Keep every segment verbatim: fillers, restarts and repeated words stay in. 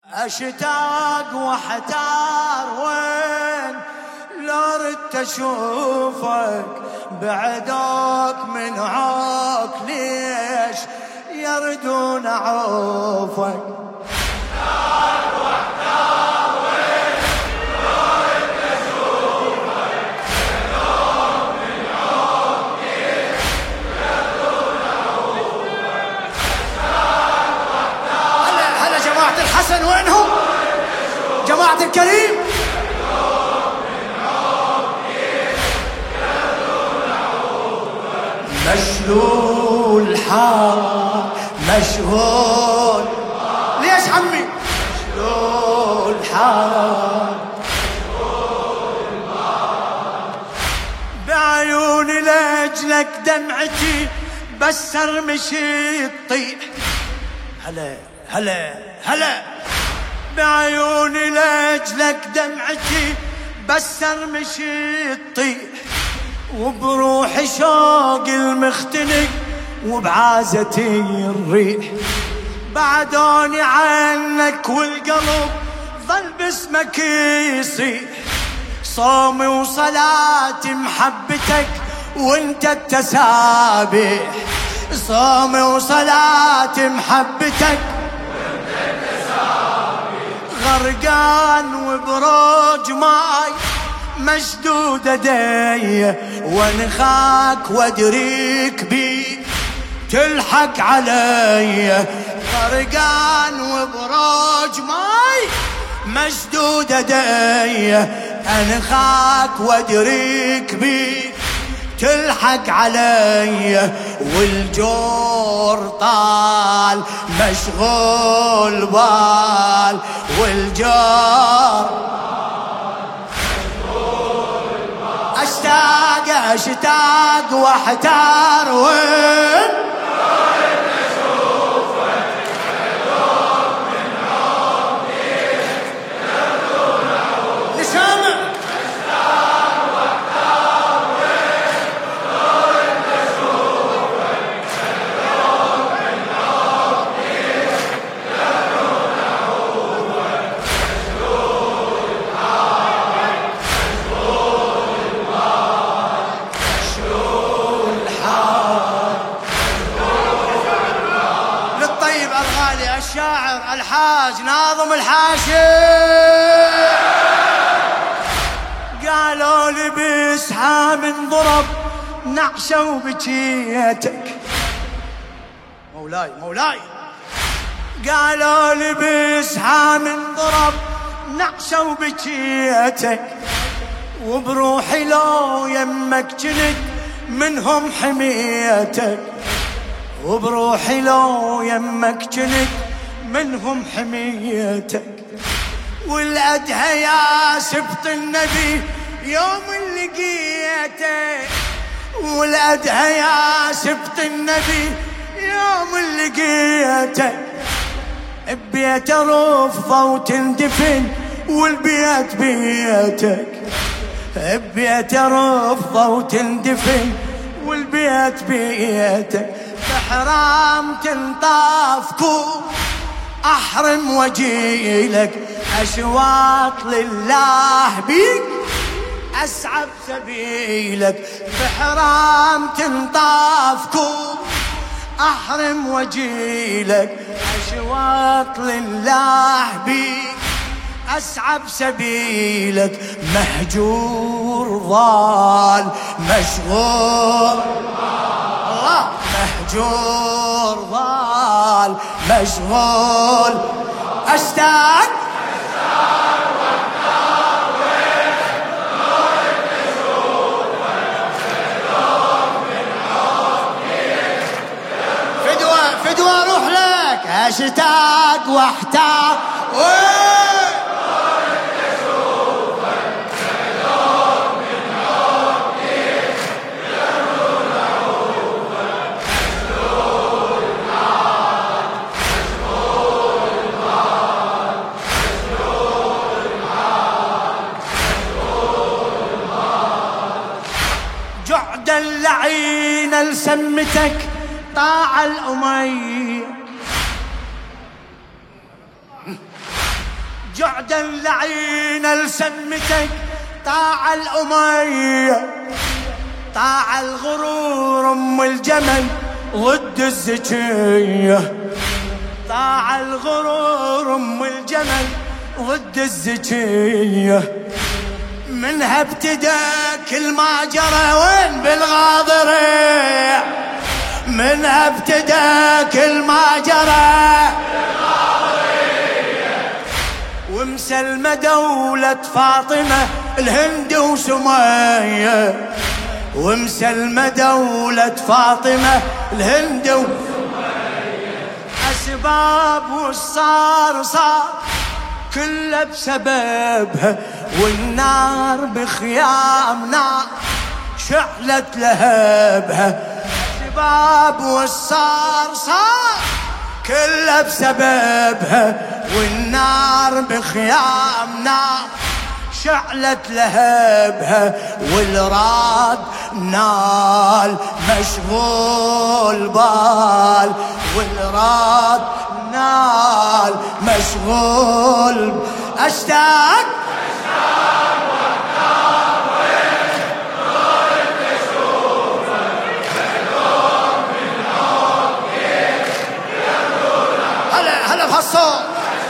اشتاق واحتار وين لو ردت اشوفك بعدك من عوك ليش يردون عوفك. اشتاق واحتار وين لو ردت اشوفك بعدك من عوك ليش يردون عوفك. اشتاق واحتار. هلا هلا جماعة الحسن وينهم؟ جماعة الكريم مشلول حار مشغول. ليش عمي؟ مشلول حار بعيوني لاجلك دمعتي بس ارمشي تطيح. هلا هلا هلا بعيوني لاجلك دمعتي بس ارمشي تطيح وبروحي شوق المختنق وبعازتي الريح. بعدوني عنك والقلب ظل باسمك يصيح. صومي وصلاتي محبتك وانت التسابيح. صومي وصلاتي محبتك وانت التسابيح. غرقان وبروج ماي مشدود ايدي وانخاك وادريك بي تلحق علي. غرقان وبروج ماي مشدود ايدي انخاك وادريك بي تلحق علي. والجور طال مشغول بال والجور اشتاق اشتاق واحتار وين لو ردت اشوفك بعدك من عوك ليش يردون عوفك. لسامع اشتاق واحتار وين لو ردت اشوفك بعدك من عوك ليش يردون عوفك. مشلول حار مشلول حار. للطيب الغالي الشاعر الحاج ناظم الحاشي قالوا لي بسحاب انضرب نعشة وبجيتك. مولاي مولاي قالوا لي بسحاب انضرب نعشة وبجيتك وبروحي لو يمك جنت منهم حميتك. وبروحي لو يمك جنت منهم حميتك. والأدهى يا سبط النبي يوم اللي لقيتك. والأدهى يا سبط النبي يوم اللي لقيتك. ببيت رفضة وتندفن والبيت بيتك. ببيت رفضة وتندفن والبيت بيتك. بحرام تنطافكم احرم وجيلك. اشواط لله بيك اسعب سبيلك. بحرام تنطافكم احرم وجيلك. اشواط لله بيك أسعب سبيلك. مهجور ضال مشغول الله. مهجور ضال مشغول. أشتاق اشتاق واحتار وين لو ردت اشوفك بعدك من عوك ليش فدوة فدوة روح لك. أشتاق واحتار وين جعد اللعين لسمتك طاع الأمية. جعدا لعين لسمتك طاع الأمية، طاع الغرور أم الجمل ضد الزكية، طاع الغرور أم الجمل ضد الزكية. منها ابتدى كل ما جرى وين بالغاضرية، منها ابتدى كل ما جرى بالغاضرية. ومسلمة دولة فاطمة الهند وسمية، ومسلمة دولة فاطمة الهند وسمية. أسباب والصار صار كله بسببها، والنار بخيام نار شعلت لهبها. أسباب والصار صار كله بسببها، والنار بخيام نار شعلت لهبها. والراد نال مشغول بال، والراد نال مشغول. أشتاق أشتاق والنار وين نور تشوفك يدوم من عمرك يدوم. هلا هلا بهالصوت.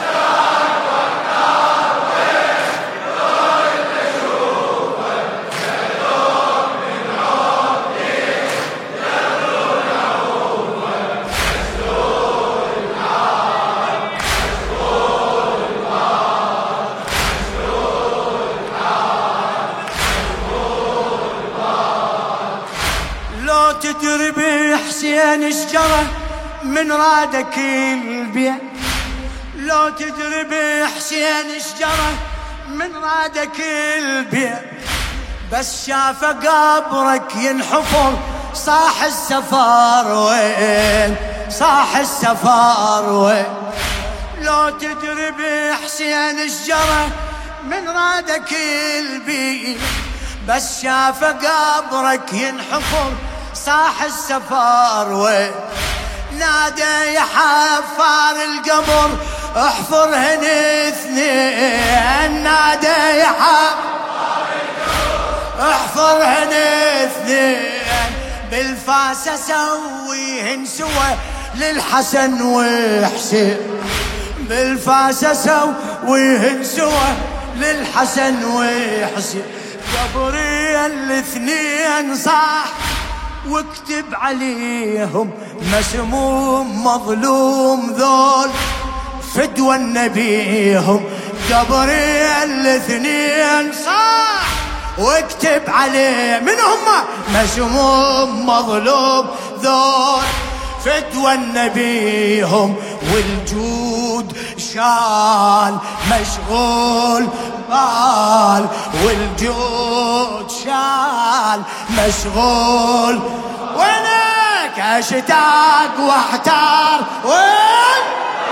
تدري بحسين شجرة من رادك البيت، لو تدري بحسين شجرة من رادك البيت. بس شاف قبرك ينحفر صاح السفر وين، صاح السفر وين. لو تدري بحسين شجرة من رادك البيت، بس شاف قبرك ينحفر صاح السفر وين. نادى يا حفار القبر احفر هن اثنين، نادى يا حفار القبر احفر هن اثنين. بالفاس اسويهن سوى للحسن وحسين، بالفاس اسويهن سوى للحسن وحسين. قبري الاثنين صاح واكتب عليهم مسموم مظلوم ذول فدوى نبيهم. قبري الاثنين صاح واكتب عليه من هم مسموم مظلوم ذول فدوى نبيهم. والجود شال مشغول بال، والجود شال مشغول. وينك اشتاق واحتار وين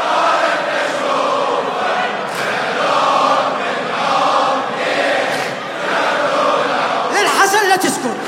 للحسن لا تسكت.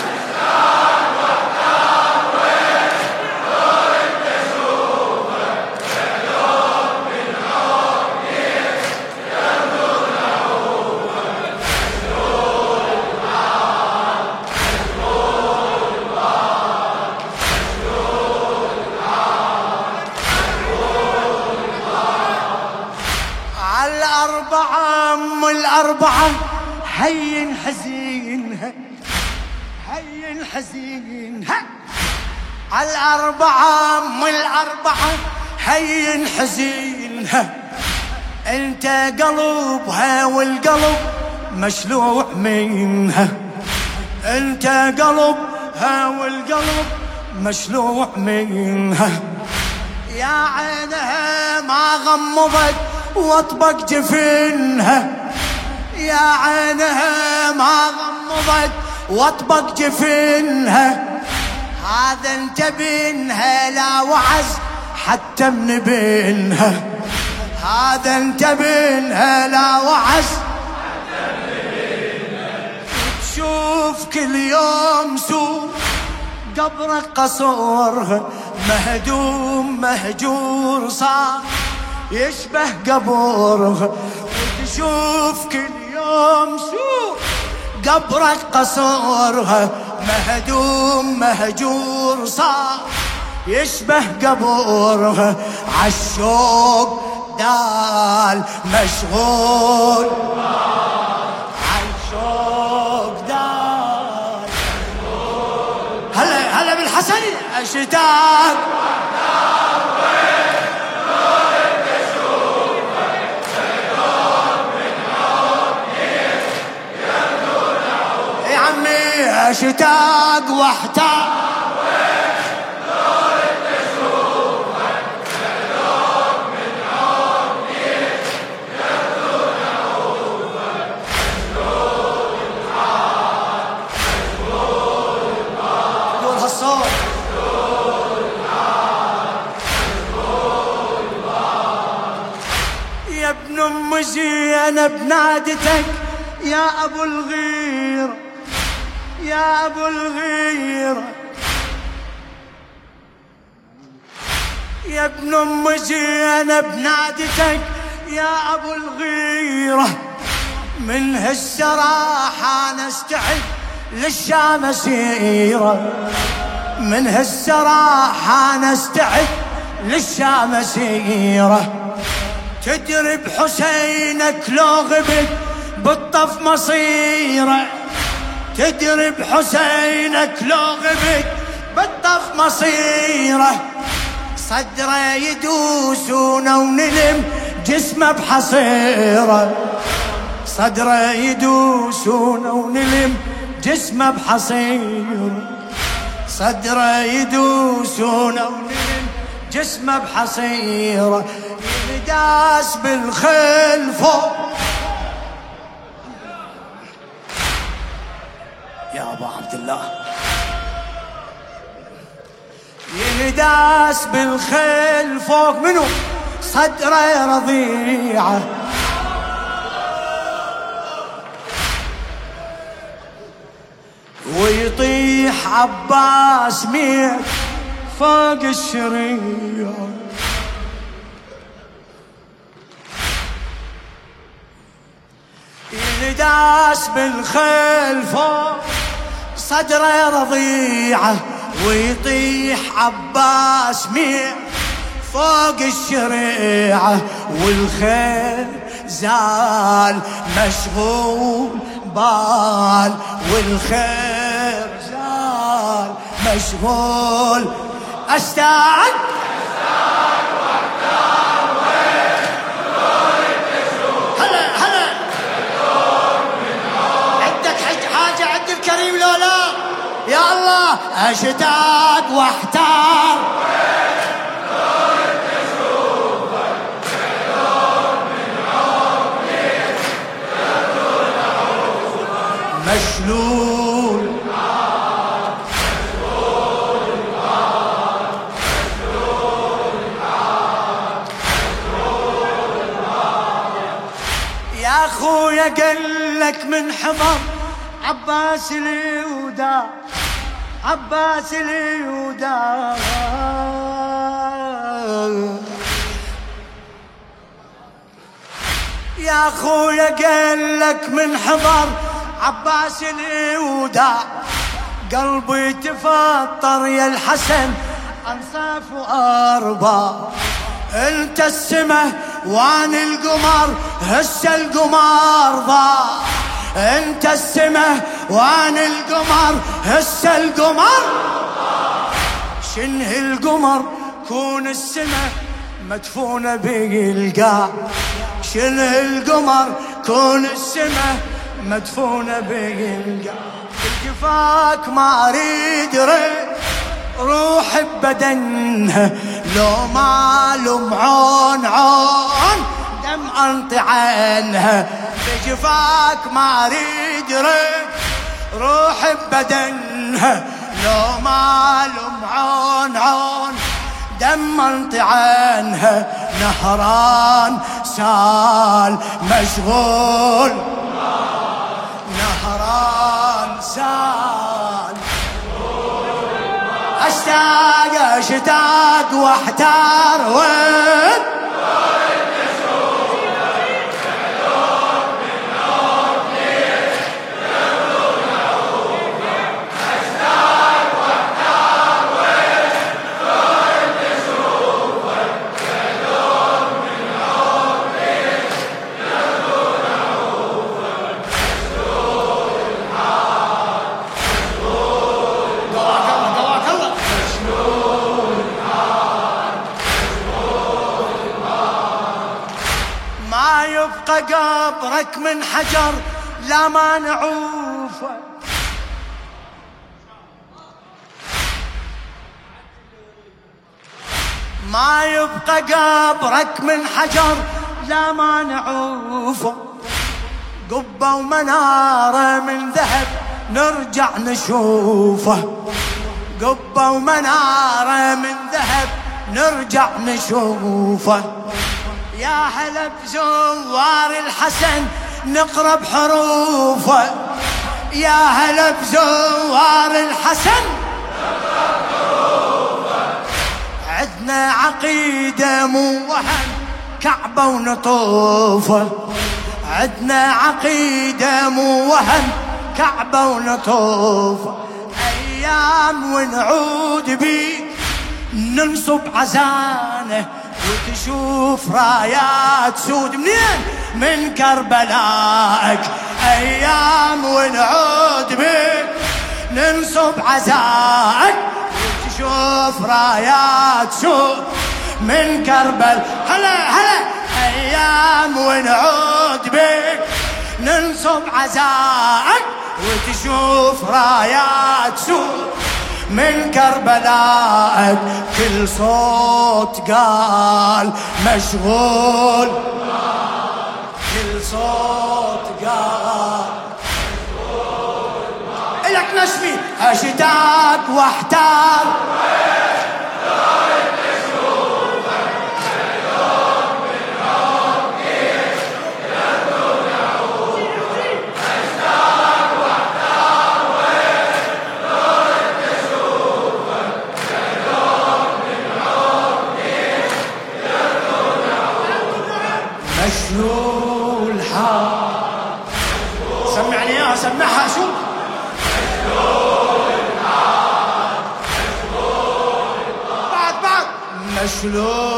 الأربعة أم الأربعة هين حزينها، هين حزينها. الأربعة أم الأربعة هين حزينها. انت قلبها والقلب مشلوع منها، انت قلبها والقلب مشلوع منها. يا عينها ما غمضت واطبق جفنها، يا عينها ما غمضت واطبق جفنها. هذا انت بينها لا وعز حتى من بينها، هذا انت بينها لا وعز حتى من بينها. تشوف كل يوم سوء قبرك قصورها مهدوم مهجور صار يشبه قبورها. وشوف كل يوم شوف قبرك قصرها مهدوم مهجور صار يشبه قبرها عالشوق دال مشغول عالشوق دال هلا هلا بالحسن اشتاق اشتاق واحتاج يا ابن ام زينب نادتك يا ابو الغير يا ابو الغيرة يا ابن ام زينب نادتك يا ابو الغيرة من هالسراحة نستعد للشام سيرة من هالسراحة نستعد للشام سيرة تدري بحسينك لو غبت بالطف مصيره تدري بحسينك لو غبت بالطف مصيره صدره يدوسونه ونلم جسمه بحصيره صدره يدوسونه ونلم جسمه بحصيره صدره يدوسونه ونلم جسمه بحصيره ينداس بالخيل فوق يا ابو عبد الله ينداس بالخيل فوق منو صدره رضيعه ويطيح عباس ميت فوق الشريعه ينداس بالخيل فوق صدره رضيعه ويطيح عباس ميت فوق الشريعه والخيل زال مشغول بال والخيل زال مشغول استعد كريم لولا يا الله اشتاق واحتار مشلول يا اخويا قلك من حضر عباس اليهودا عباس اليهودا يا اخويا قالك من حضر عباس اليهودا قلبي تفطر يا الحسن انصاف واربع انت السمه وانا القمر هسه القمر ضاع انت السمه وانا القمر هسه القمر شنه القمر كون السمه مدفونه بالقاع شنه القمر كون السمه مدفونه بالقاع الجفاك ما اريد ريد روح ببدنها لو ما لمعون عون دم انطي عنها بجفاك ما اريد ريد روح ببدنها لو ما لمعون عون دم انطي عنها نهران سال مشغول نهران سال اشتاق اشتاق واحتار وين ما يبقى قبرك من حجر لا ما نعوفه، ما يبقى قبرك من حجر لا ما نعوفه، قبة ومنارة من ذهب نرجع نشوفه، قبة ومنارة من ذهب نرجع نشوفه. يا هلا بزوار الحسن نقرأ بحروفه، يا هلا بزوار الحسن نقرأ بحروفه، عدنا عقيدة مو وهن كعبة ونطوفه، عدنا عقيدة مو وهن كعبة ونطوفه. أيام ونعود بيك ننصب عزانه وتشوف رايات سود منين من كربلاءك. أيام ونعود بيك ننصب عزائك وتشوف رايات سود من كربل. هلا هلا أيام ونعود بيك ننصب عزائك وتشوف رايات سود من كربلاءك. كل صوت قال مشغول، كل صوت قال مشغول، إلك نشفي أشتاق واحتار مشلول حار. سمعني يا سمعها شو مشلول حار، بعد بعد مشلول